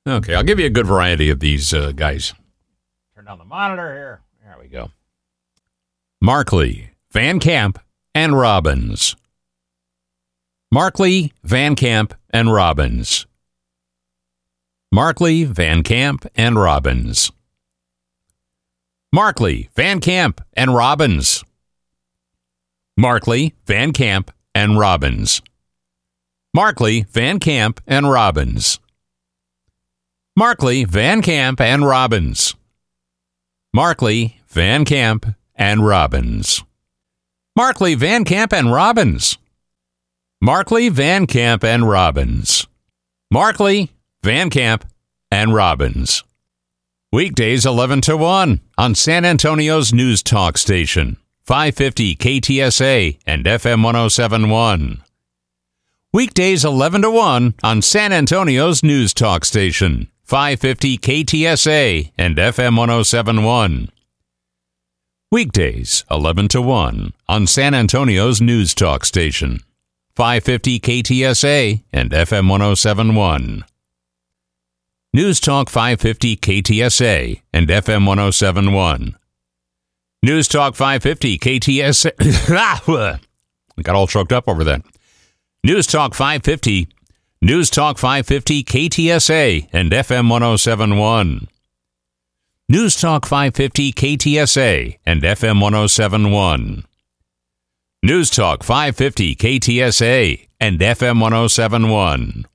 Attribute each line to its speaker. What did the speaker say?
Speaker 1: Okay, I'll give you a good variety of these guys. Turn down the monitor here. There we go. Markley, Van Camp, and Robbins. Markley, Van Camp, and Robbins. Markley, Van Camp, and Robbins. Markley, Van Camp, and Robbins. Markley, Van Camp, and Robbins. Markley, Van Camp, and Robbins. Markley, Van Camp, and Robbins. Markley, Van Camp, and Robbins. Markley, Van Camp, and Robbins. Markley, Van Camp, and Robbins. Markley, Van Camp, and Robbins. Weekdays 11 to 1 on San Antonio's News Talk Station, 550 KTSA and FM 107.1. Weekdays 11 to 1 on San Antonio's News Talk Station, 550 KTSA and FM 107.1. Weekdays 11 to 1 on San Antonio's News Talk Station, 550 KTSA and FM 107.1. News Talk 550 KTSA and FM 107.1. News Talk 550 KTSA. I got all choked up over that. News Talk 550. News Talk 550 KTSA and FM 107.1. News Talk 550 KTSA and FM 107.1. News Talk 550 KTSA and FM 107.1.